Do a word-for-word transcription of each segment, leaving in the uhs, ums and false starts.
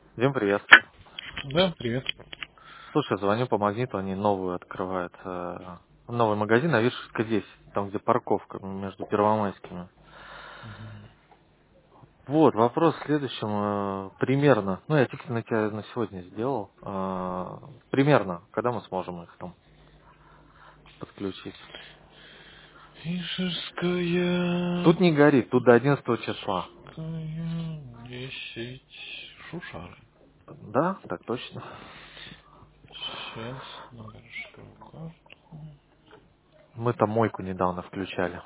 Дим, приветствую. Да, привет. Слушай, звоню по магниту, они новую открывают. э, Новый магазин на Вишерской десять, там где парковка между Первомайскими. Вот, вопрос в следующем. э, Примерно, ну я тикет на тебя на сегодня сделал. э, Примерно, когда мы сможем их там подключить? Ижевская, Тут не горит, тут до одиннадцатого числа. Ижевская, десять, Шушары. Да, так точно. Сейчас набережную карту. Мы там мойку недавно включали.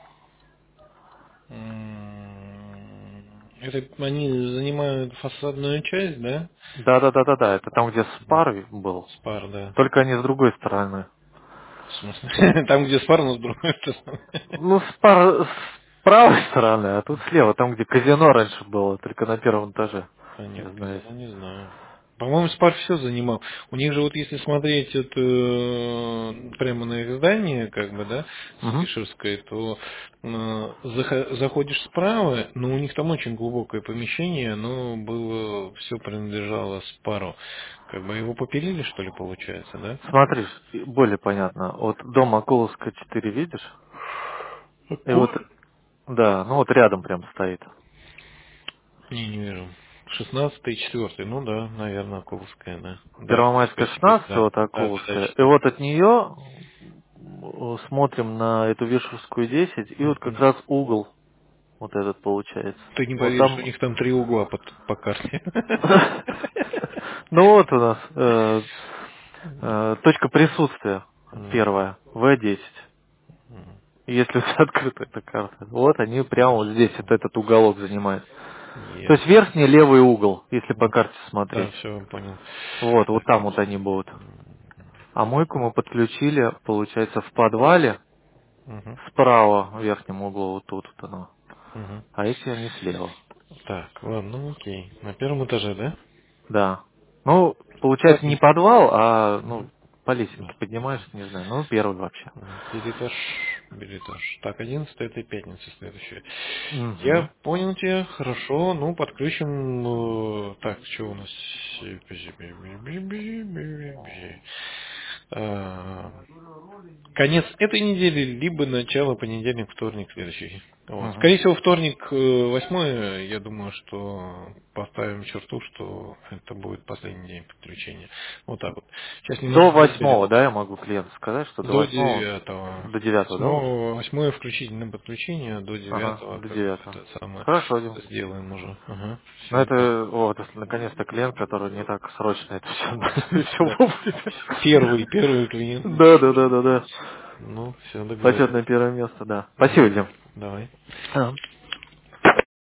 М, Это они занимают фасадную часть, да? Да-да-да-да-да, это там, где спар был. Спар, да. Только они с другой стороны. В смысле? Там, где спар, но с другой стороны. Ну, с, пар- с правой стороны, а тут слева, там, где казино раньше было, только на первом этаже. А нет, Не знаю. казино не знаю. По-моему, Спар все занимал. У них же вот если смотреть это э, прямо на их здание, как бы, да, с Угу. Вишерской, то э, зах- заходишь справа, но у них там очень глубокое помещение, оно было, все принадлежало Спару. Как бы его попилили, что ли, получается, да? Смотри, более понятно. Вот дом Акуловска четыре, видишь? И вот, Какой? да, ну вот рядом прям стоит. Не, не вижу. Шестнадцатый и четвертый, ну да, наверное, Куловская, да. Да, Первомайская пять четыре, шестнадцать, да, вот да, пятьдесят Акуловская. И четыре. вот от нее смотрим на эту Вишерскую десять, и вот как раз угол вот этот получается. Ты не Вот поверишь, у там... них там три угла по, по карте. Ну вот у нас э, э, точка присутствия М, первая, вэ десять. м, Если у тебя открыта эта карта. Вот они прямо вот здесь, Хорошо. вот этот уголок занимают. То есть Ясно. верхний левый угол, если по М, карте Да, смотреть. все, понял. Вот, вот Так, там вот они будут. м, А мойку мы подключили, получается, в подвале, мгм, справа в верхнем углу, вот тут вот оно. мгм. А эти они слева. Так, ладно, ну окей. На первом этаже, да? Да. Ну, получается, не Ладно. подвал, а, ну, Мгм. по Да. лесенке поднимаешься, не знаю, ну, первый вообще. М, Билетаж, билетаж. Так, одиннадцатое это пятница следующая. Я Угу. понял тебя, хорошо, ну подключим, э, так, что у нас? А, Конец этой недели, либо начало понедельник, вторник следующий. Вот. Угу. Скорее всего, вторник э, восьмое, я думаю, что поставим черту, что это будет последний день подключения. Вот так вот. Сейчас До немножко разберем. восьмого, да, я могу клиенту сказать, что до До восьмого, девятого. до девятого, да, уже? Восьмого, восьмое включительно подключение, до Ага, девятого до как бы девятого. это самое Хорошо, Дим. сделаем уже. Ага. Ну Все, так. это, вот, если наконец-то клиент, который не так срочно это все, все Да. вовремя. Первый, первый клиент. Да, да, да, да, да. Ну, все, договорились. Почетное первое место, да. Спасибо, Мгм. Дим. Давай. Ага.